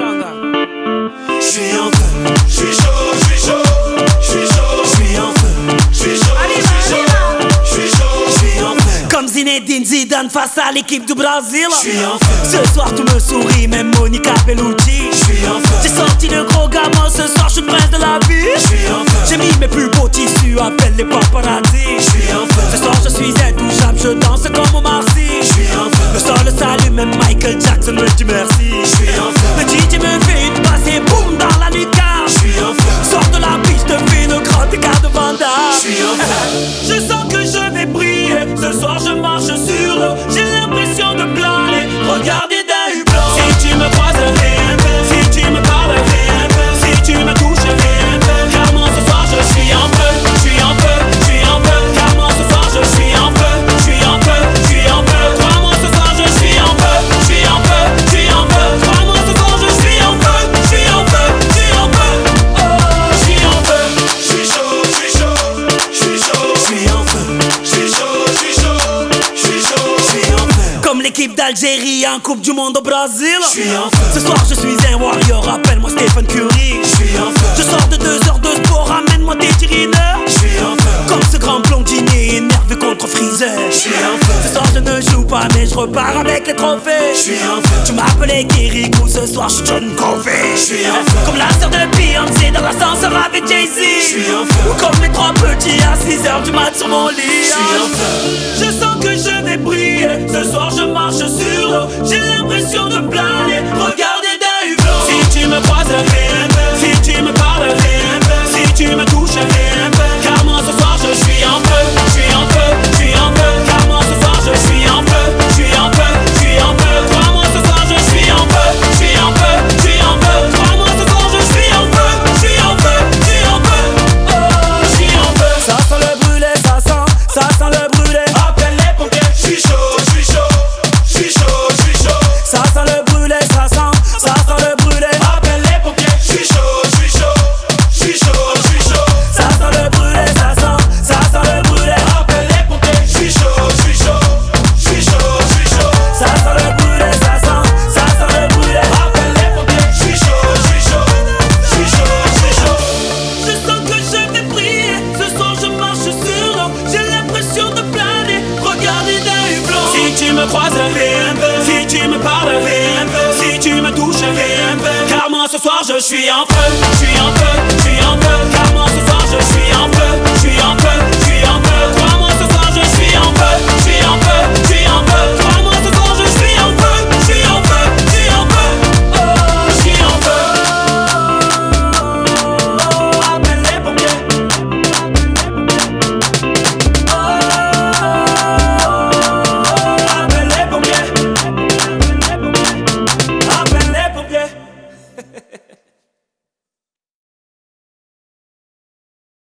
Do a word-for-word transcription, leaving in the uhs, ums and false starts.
J'suis en feu, j'suis chaud, j'suis chaud, j'suis chaud, j'suis en feu, j'suis chaud, j'suis chaud, j'suis chaud, j'suis en feu. Comme Zinedine Zidane face à l'équipe du Brésil. J'suis en feu. Ce soir tu me souris, même Monica Bellucci. J'suis en feu. J'ai sorti le gros gamin, ce soir j'suis le prince de la vie. J'suis en feu. J'ai mis mes plus beaux tissus, appelle les paparazzi. J'suis en feu. Ce soir je suis intouchable, je danse comme Omar Sy. J'suis en feu. Le sol s'allume, même Michael Jackson me dit merci. J'suis en feu. Le D J me fait une passe et boum dans la lucarne. J'suis en feu. Sors de la piste, te fais une grande écart de Vandame. J'suis en feu. Je sens que je vais briller. Ce soir je marche sur l'eau. J'ai l'impression de planer. Regardez d'un hublot. Si tu me croises, rien fait. Si tu me parles, rien fait. Si tu me touches, rien fait. Car moi ce soir je suis en feu. Je suis en feu, je suis en feu. Car moi ce soir je suis en feu. Je suis en feu, je suis en feu. Crois-moi ce soir je suis en feu. Je suis en feu, je suis en feu. Crois-moi ce soir je suis en feu. Je suis en feu, je suis en feu. Oh, je suis en feu. J'suis chaud, j'suis chaud, j'suis chaud, J'suis en feu. j'suis chaud, j'suis chaud, j'suis chaud, j'suis en feu. Comme l'équipe d'Algérie en Coupe du Monde au Brésil. J'suis en feu. Ce soir je suis un warrior, appelle-moi Stephen Curry. J'suis en feu. Je sors de deux heures de sport, ramène-moi tes tirineurs. J'suis en feu. Comme ce grand blondinier énervé contre Freezer. J'suis en feu. Ce soir je ne joue pas mais je repars avec les trophées. J'suis en feu. Tu m'appelais Kirikou, ce soir je John Covey. J'suis en feu. Comme la sœur de Beyoncé dans l'ascenseur avec Jay-Z. J'suis en feu. Ou comme les trois petits à six heures du mat sur mon lit. J'suis en feu. Je sens que je vais briller. Ce soir je marche sur l'eau. J'ai l'impression de planer. Regardez d'un hublot. Si tu me croises, rien fait. Si tu me parles, rien fait. Si tu me touches, rien fait. Car moi ce soir je suis en feu. Je suis en feu, je suis en feu. Car moi ce soir je suis en feu. Je suis en feu, je suis en feu. Crois-moi ce soir je suis en feu. Je suis en feu, je suis en feu. Crois-moi ce soir je suis en feu. Je suis en feu, je suis en feu. Oh, je suis en feu. Ça sent le brûlé, ça sent, ça sent le brûlé. Appelle les pompiers. J'suis chaud, j'suis chaud, j'suis chaud, j'suis chaud, Ça sent le brûlé, ça sent, ça sent le brûlé. Appelle les pompiers. j'suis chaud, j'suis chaud, j'suis chaud, j'suis chaud, Ça sent le brûlé, ça sent, ça sent le brûlé. Appelle les pompiers. j'suis chaud, j'suis chaud, j'suis chaud, j'suis chaud, Ça sent le brûlé, ça sent, ça sent le brûlé. Appelle les pompiers. j'suis chaud, j'suis chaud, j'suis chaud, j'suis chaud. Je sens que je vais briller. Ce soir je marche sur l'eau. J'ai l'impression de planer. Regardez d'un hublot. Si tu me croises, rien fait. Si tu me parles, rien fait. Si tu me touches, rien fait. Car moi ce soir je suis en feu. Je suis en feu.